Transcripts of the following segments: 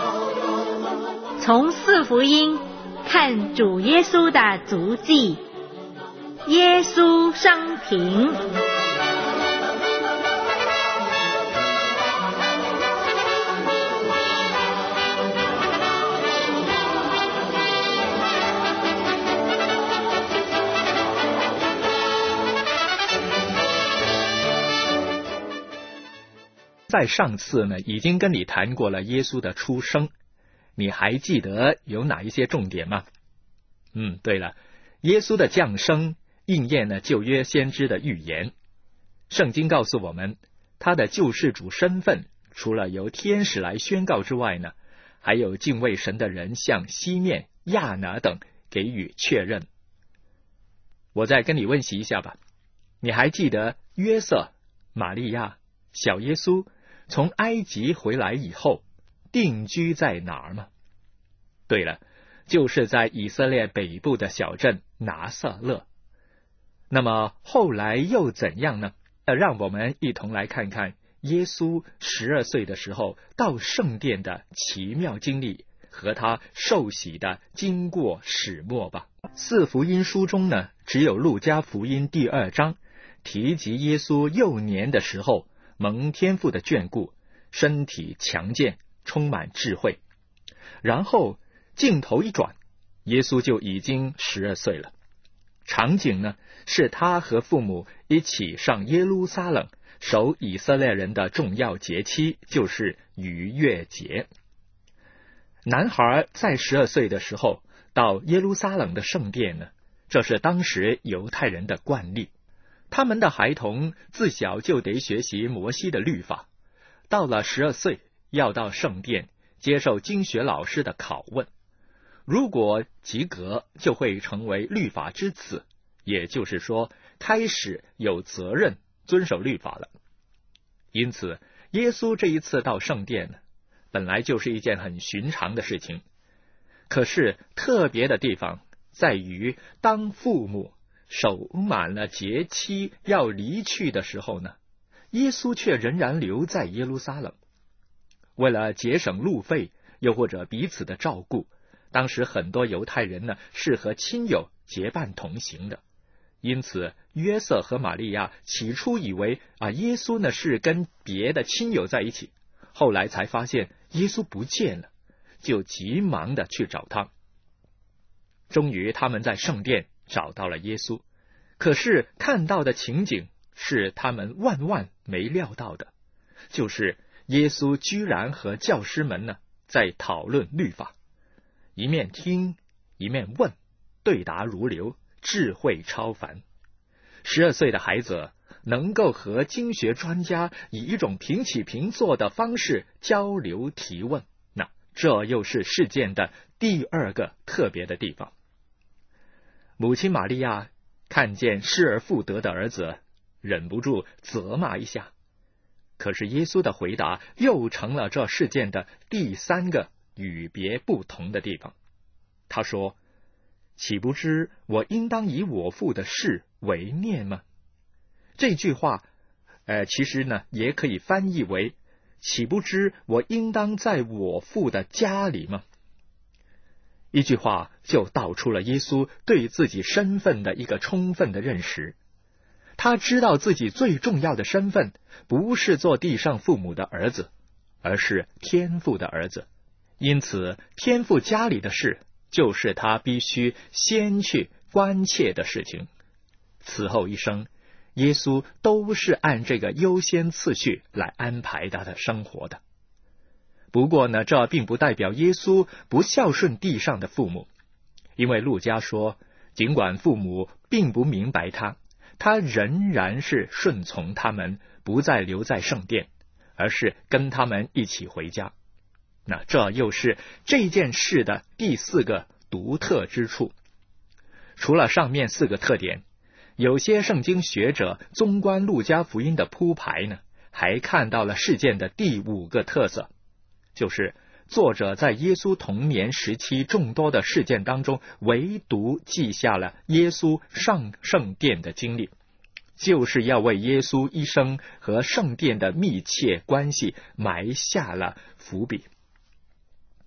从四福音看主耶稣的足迹，耶稣生平。 在上次呢，已经跟你谈过了耶稣的出生，你还记得有哪一些重点吗？对了，耶稣的降生应验了旧约先知的预言。圣经告诉我们，他的救世主身份除了由天使来宣告之外呢，还有敬畏神的人像西面、亚拿等给予确认。我再跟你温习一下吧，你还记得约瑟、玛利亚、小耶稣从埃及回来以后定居在哪儿吗？对了，就是在以色列北部的小镇拿撒勒。那么后来又怎样呢？让我们一同来看看耶稣12岁的时候到圣殿的奇妙经历和他受洗的经过始末吧。四福音书中呢，只有路加福音第2章提及耶稣幼年的时候蒙天父的眷顾，身体强健，充满智慧。然后镜头一转，耶稣就已经12岁了。场景呢，是他和父母一起上耶路撒冷守以色列人的重要节期，就是逾越节。男孩在12岁的时候到耶路撒冷的圣殿呢，这是当时犹太人的惯例。他们的孩童自小就得学习摩西的律法，到了12岁要到圣殿接受经学老师的拷问，如果及格就会成为律法之子，也就是说开始有责任遵守律法了。因此耶稣这一次到圣殿呢，本来就是一件很寻常的事情。可是特别的地方在于，当父母守满了节期要离去的时候呢，耶稣却仍然留在耶路撒冷。为了节省路费，又或者彼此的照顾，当时很多犹太人呢是和亲友结伴同行的。因此约瑟和玛利亚起初以为耶稣呢是跟别的亲友在一起，后来才发现耶稣不见了，就急忙的去找他。终于他们在圣殿找到了耶稣，可是看到的情景是他们万万没料到的，就是耶稣居然和教师们呢在讨论律法，一面听一面问，对答如流，智慧超凡。12岁的孩子能够和经学专家以一种平起平坐的方式交流提问，那这又是事件的第2个特别的地方。母亲玛利亚看见失而复得的儿子，忍不住责骂一下。可是耶稣的回答又成了这事件的第3个与别不同的地方。他说，岂不知我应当以我父的事为念吗？这句话其实呢也可以翻译为，岂不知我应当在我父的家里吗？一句话就道出了耶稣对自己身份的一个充分的认识。他知道自己最重要的身份不是做地上父母的儿子，而是天父的儿子。因此天父家里的事就是他必须先去关切的事情。此后一生，耶稣都是按这个优先次序来安排他的生活的。不过呢，这并不代表耶稣不孝顺地上的父母，因为路加说，尽管父母并不明白他仍然是顺从他们，不再留在圣殿，而是跟他们一起回家。那这又是这件事的第4个独特之处。除了上面4个特点，有些圣经学者纵观路加福音的铺排呢，还看到了事件的第5个特色，就是作者在耶稣童年时期众多的事件当中，唯独记下了耶稣上圣殿的经历，就是要为耶稣一生和圣殿的密切关系埋下了伏笔。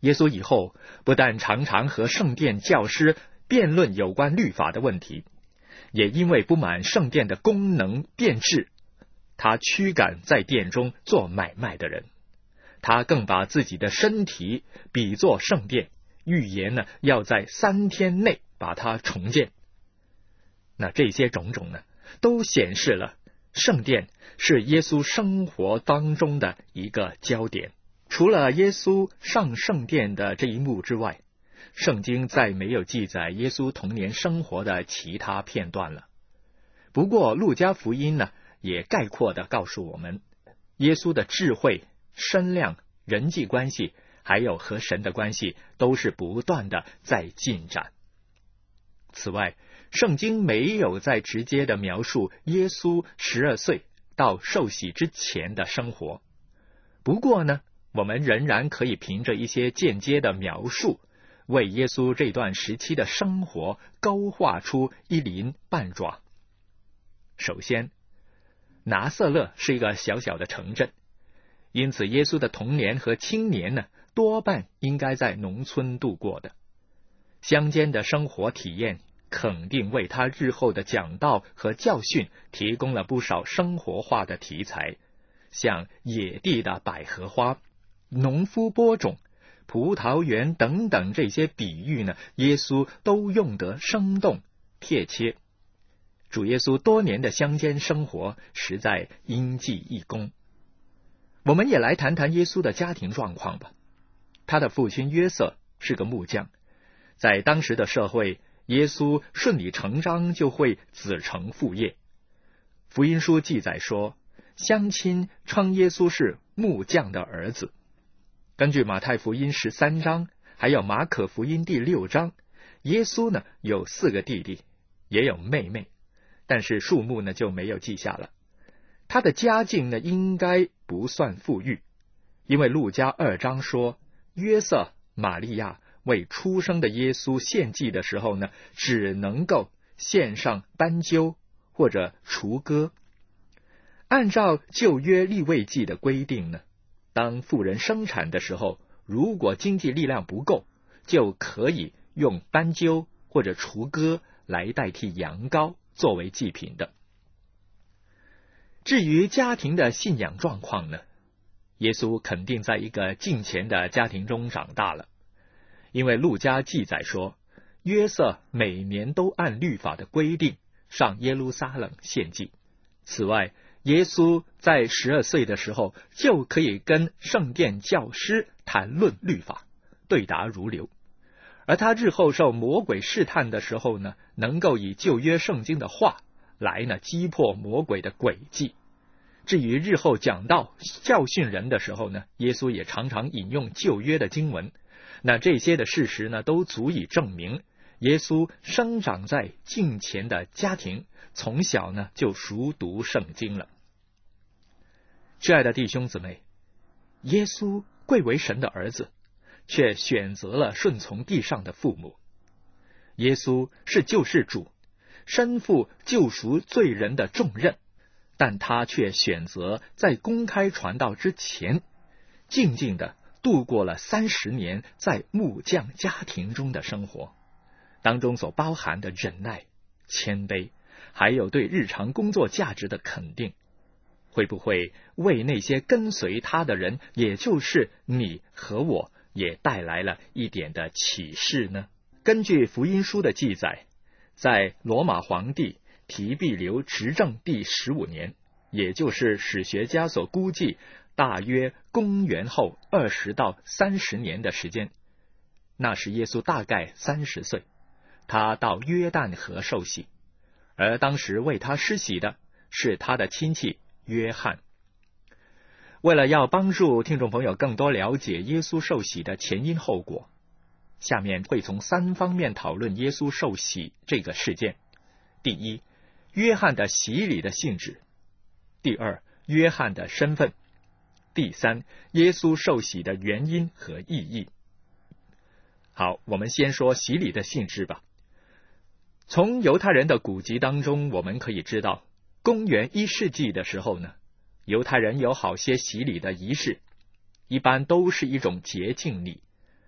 耶稣以后不但常常和圣殿教师辩论有关律法的问题，也因为不满圣殿的功能变质，他驱赶在殿中做买卖的人。他更把自己的身体比作圣殿，预言呢要在3天内把它重建。那这些种种呢，都显示了圣殿是耶稣生活当中的一个焦点。除了耶稣上圣殿的这一幕之外，圣经再没有记载耶稣童年生活的其他片段了。不过路加福音呢，也概括地告诉我们，耶稣的智慧、身量、人际关系，还有和神的关系，都是不断的在进展。此外，圣经没有再直接的描述耶稣12岁到受洗之前的生活。不过呢，我们仍然可以凭着一些间接的描述，为耶稣这段时期的生活勾画出一鳞半爪。首先，拿撒勒是一个小小的城镇，因此耶稣的童年和青年呢，多半应该在农村度过的。乡间的生活体验肯定为他日后的讲道和教训提供了不少生活化的题材，像野地的百合花、农夫播种、葡萄园等等这些比喻呢，耶稣都用得生动贴切。主耶稣多年的乡间生活实在应记一功。我们也来谈谈耶稣的家庭状况吧。他的父亲约瑟是个木匠，在当时的社会，耶稣顺理成章就会子承父业。福音书记载说，乡亲称耶稣是木匠的儿子。根据马太福音13章，还有马可福音第6章，耶稣呢有4个弟弟，也有妹妹，但是数目呢就没有记下了。他的家境呢应该不算富裕，因为路加2章说，约瑟、玛利亚为出生的耶稣献祭的时候呢，只能够献上斑鸠或者雏鸽。按照旧约利未记的规定呢，当妇人生产的时候，如果经济力量不够，就可以用斑鸠或者雏鸽来代替羊羔作为祭品的。至于家庭的信仰状况呢，耶稣肯定在一个敬虔的家庭中长大了，因为路加记载说，约瑟每年都按律法的规定上耶路撒冷献祭。此外，耶稣在12岁的时候就可以跟圣殿教师谈论律法，对答如流。而他日后受魔鬼试探的时候呢，能够以旧约圣经的话来呢击破魔鬼的诡计。至于日后讲道教训人的时候呢，耶稣也常常引用旧约的经文。那这些的事实呢，都足以证明耶稣生长在敬虔的家庭，从小呢就熟读圣经了。亲爱的弟兄姊妹，耶稣贵为神的儿子，却选择了顺从地上的父母。耶稣是救世主，身负救赎罪人的重任，但他却选择在公开传道之前，静静地度过了30年在木匠家庭中的生活，当中所包含的忍耐、谦卑，还有对日常工作价值的肯定，会不会为那些跟随他的人，也就是你和我，也带来了一点的启示呢？根据福音书的记载，在罗马皇帝提庇留执政第15年，也就是史学家所估计大约公元后20到30年的时间，那时耶稣大概30岁，他到约旦河受洗，而当时为他施洗的是他的亲戚约翰。为了要帮助听众朋友更多了解耶稣受洗的前因后果，下面会从3方面讨论耶稣受洗这个事件。第一，约翰的洗礼的性质；第二，约翰的身份；第三，耶稣受洗的原因和意义。好，我们先说洗礼的性质吧。从犹太人的古籍当中，我们可以知道，公元1世纪的时候呢，犹太人有好些洗礼的仪式，一般都是一种洁净礼，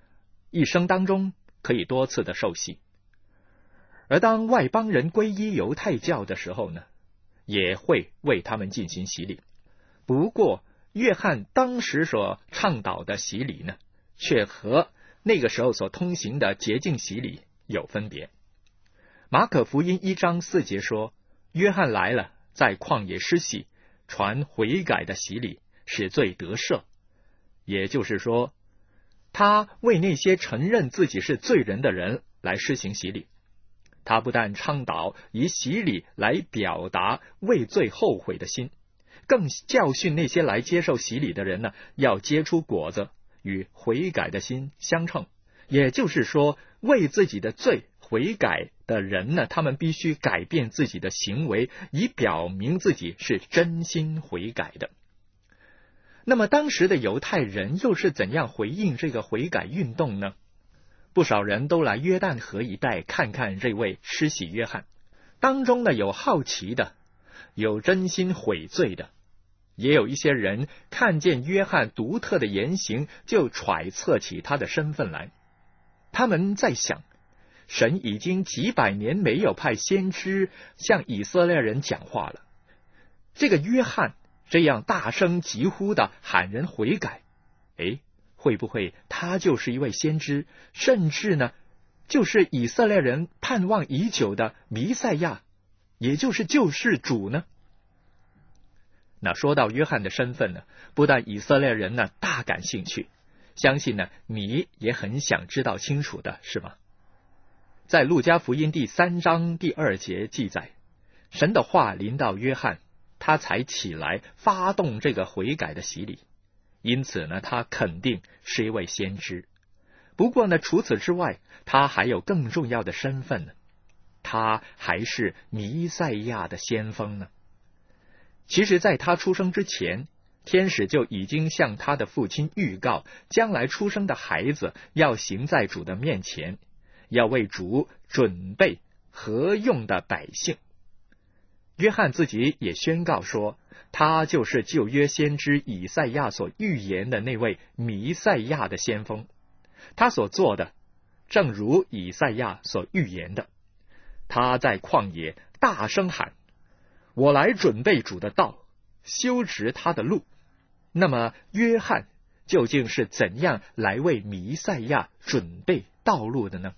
一生当中可以多次的受洗。而当外邦人皈依犹太教的时候呢，也会为他们进行洗礼。不过约翰当时所倡导的洗礼呢，却和那个时候所通行的洁净洗礼有分别。马可福音1章4节说，约翰来了，在旷野施洗，传悔改的洗礼，使罪得赦。也就是说，他为那些承认自己是罪人的人来施行洗礼。他不但倡导以洗礼来表达为罪后悔的心，更教训那些来接受洗礼的人呢，要结出果子，与悔改的心相称。也就是说，为自己的罪悔改的人呢，他们必须改变自己的行为，以表明自己是真心悔改的。那么当时的犹太人又是怎样回应这个悔改运动呢？不少人都来约旦河一带看看这位施洗约翰，当中呢有好奇的，有真心悔罪的，也有一些人看见约翰独特的言行，就揣测起他的身份来。他们在想，神已经几百年没有派先知向以色列人讲话了，这个约翰这样大声疾呼的喊人悔改，会不会他就是一位先知，甚至呢就是以色列人盼望已久的弥赛亚，也就是救世主呢？那说到约翰的身份呢，不但以色列人呢大感兴趣，相信呢你也很想知道清楚的，是吗？在路加福音第3章第2节记载，神的话临到约翰，他才起来发动这个悔改的洗礼，因此呢他肯定是一位先知。不过呢除此之外，他还有更重要的身份呢，他还是弥赛亚的先锋呢。其实在他出生之前，天使就已经向他的父亲预告，将来出生的孩子要行在主的面前，要为主准备合用的百姓。约翰自己也宣告说，他就是旧约先知以赛亚所预言的那位弥赛亚的先锋。他所做的正如以赛亚所预言的，他在旷野大声喊，我来准备主的道，修直他的路。那么约翰究竟是怎样来为弥赛亚准备道路的呢？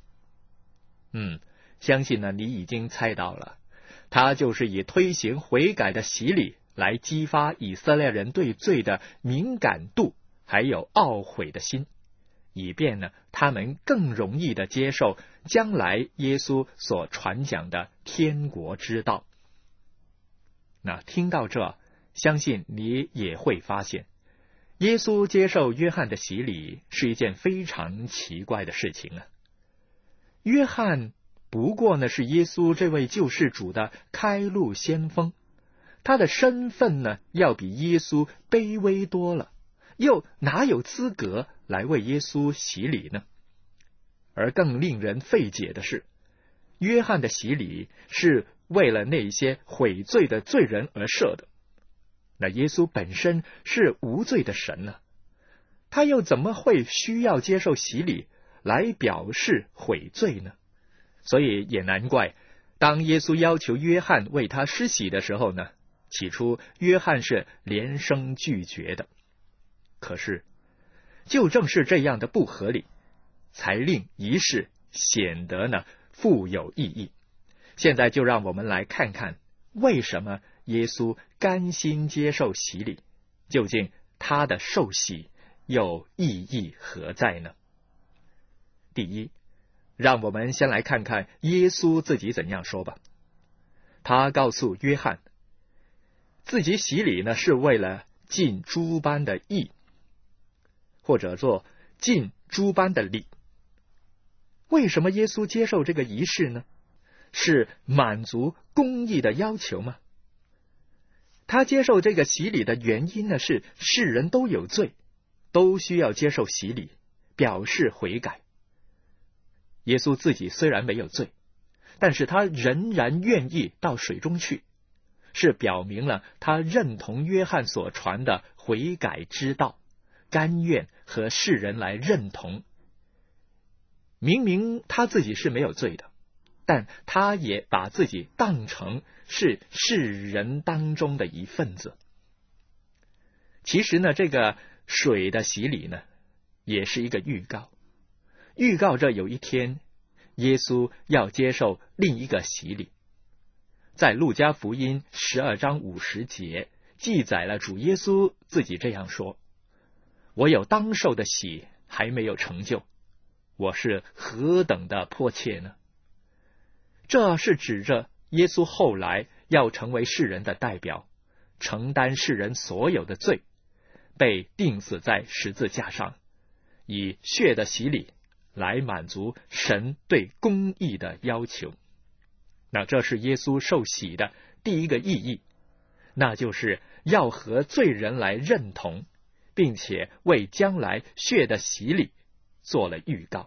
相信呢你已经猜到了，他就是以推行悔改的洗礼来激发以色列人对罪的敏感度，还有懊悔的心，以便呢他们更容易的接受将来耶稣所传讲的天国之道。那听到这，相信你也会发现，耶稣接受约翰的洗礼是一件非常奇怪的事情啊。约翰不过呢是耶稣这位救世主的开路先锋，他的身份呢要比耶稣卑微多了，又哪有资格来为耶稣洗礼呢？而更令人费解的是，约翰的洗礼是为了那些悔罪的罪人而设的。那耶稣本身是无罪的神呢，他又怎么会需要接受洗礼来表示悔罪呢？所以也难怪，当耶稣要求约翰为他施洗的时候呢，起初约翰是连声拒绝的。可是就正是这样的不合理，才令仪式显得呢富有意义。现在就让我们来看看，为什么耶稣甘心接受洗礼，究竟他的受洗又意义何在呢？第一，让我们先来看看耶稣自己怎样说吧。他告诉约翰，自己洗礼呢是为了尽诸般的义，或者做尽诸般的礼。为什么耶稣接受这个仪式呢？是满足公义的要求吗？他接受这个洗礼的原因呢，是世人都有罪，都需要接受洗礼，表示悔改。耶稣自己虽然没有罪，但是他仍然愿意到水中去，是表明了他认同约翰所传的悔改之道，甘愿和世人来认同， 明明他自己是没有罪的，但他也把自己当成是世人当中的一份子。其实呢，这个水的洗礼呢，也是一个预告着有一天耶稣要接受另一个洗礼。在路加福音12章50节记载了主耶稣自己这样说：我有当受的洗还没有成就，我是何等的迫切呢？这是指着耶稣后来要成为世人的代表，承担世人所有的罪，被钉死在十字架上，以血的洗礼来满足神对公义的要求。那这是耶稣受洗的第一个意义，那就是要和罪人来认同，并且为将来血的洗礼做了预告。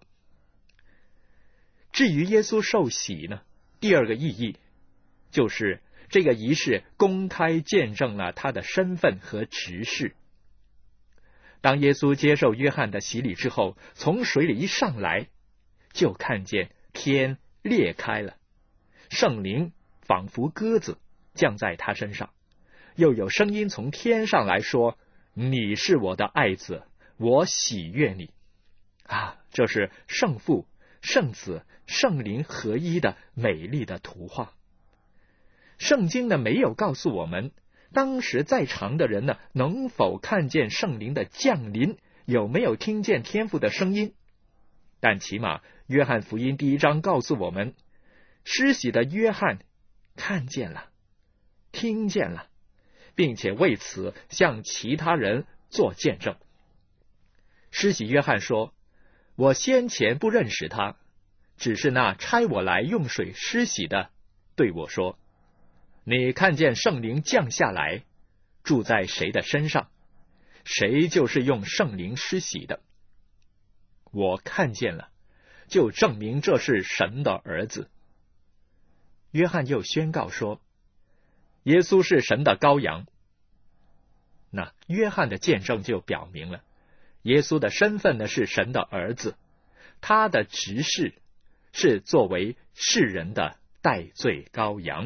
至于耶稣受洗呢，第二个意义就是这个仪式公开见证了他的身份和职事。当耶稣接受约翰的洗礼之后，从水里一上来，就看见天裂开了，圣灵仿佛鸽子降在他身上，又有声音从天上来说：你是我的爱子，我喜悦你。这是圣父、圣子、圣灵合一的美丽的图画。圣经呢，没有告诉我们当时在场的人呢，能否看见圣灵的降临，有没有听见天父的声音。但起码约翰福音1章告诉我们，施洗的约翰看见了，听见了，并且为此向其他人做见证。施洗约翰说：我先前不认识他，只是那差我来用水施洗的对我说：你看见圣灵降下来，住在谁的身上，谁就是用圣灵施洗的。我看见了，就证明这是神的儿子。约翰又宣告说：耶稣是神的羔羊。那约翰的见证就表明了，耶稣的身份呢是神的儿子，他的职事是作为世人的代罪羔羊。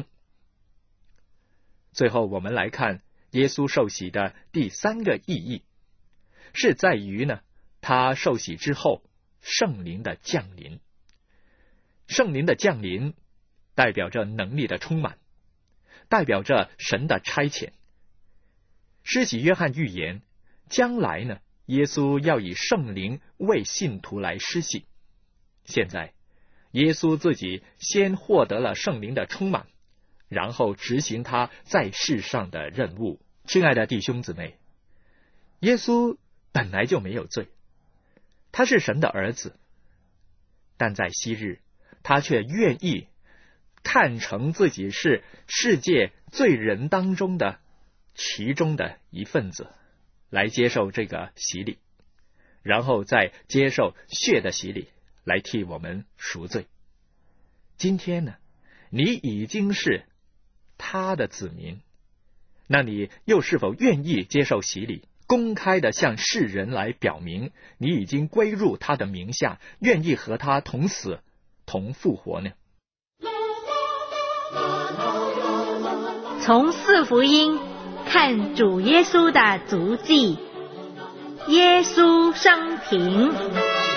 最后我们来看耶稣受洗的第三个意义，是在于呢，他受洗之后圣灵的降临。圣灵的降临代表着能力的充满，代表着神的差遣。施洗约翰预言将来呢，耶稣要以圣灵为信徒来施洗。现在耶稣自己先获得了圣灵的充满，然后执行他在世上的任务。亲爱的弟兄姊妹，耶稣本来就没有罪，他是神的儿子，但在昔日他却愿意看成自己是世界罪人当中的其中的一份子，来接受这个洗礼，然后再接受血的洗礼，来替我们赎罪。今天呢，你已经是他的子民，那你又是否愿意接受洗礼，公开的向世人来表明你已经归入他的名下，愿意和他同死同复活呢？ 从四福音看主耶稣的足迹，耶稣生平。